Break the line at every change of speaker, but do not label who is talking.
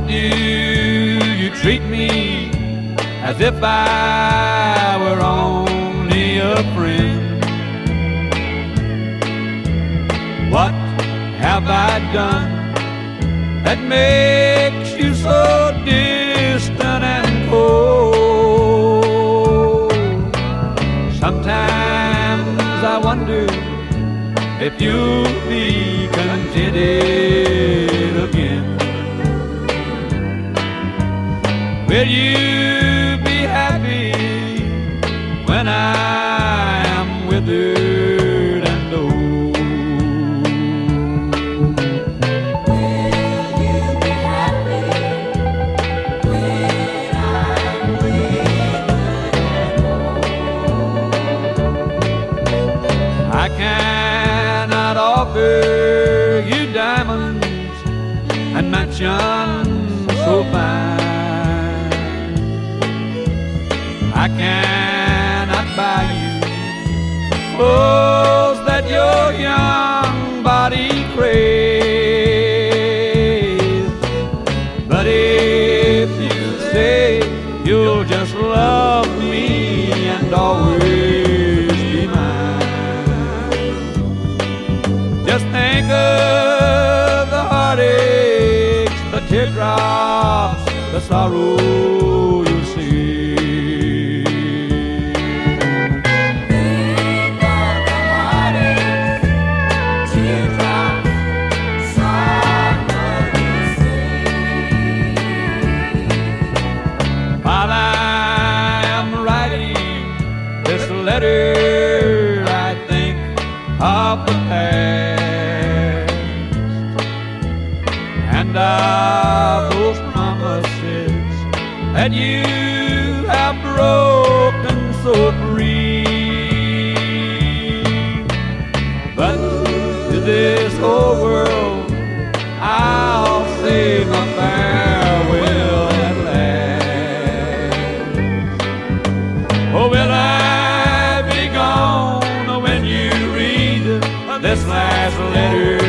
do you treat me as if I were only a friend? What have I done that makes you so distant and cold? Sometimes I wonder if you'll be contented again. Will you be happy when I am withered and old?
Will you be happy when I'm withered and old?
I cannot offer you diamonds and mansions so fine. I cannot buy you clothes that your young body craves. But if you say you'll just love me and always be mine, just think of the heartaches, the teardrops, the sorrow you'll see.
Think of the heartaches, teardrops, sorrow you see.
While I am writing this letter, I think of the past and of those promises that you have broken so free. But to this whole world I'll say my farewell at last. Oh, will I be gone when you read this last letter?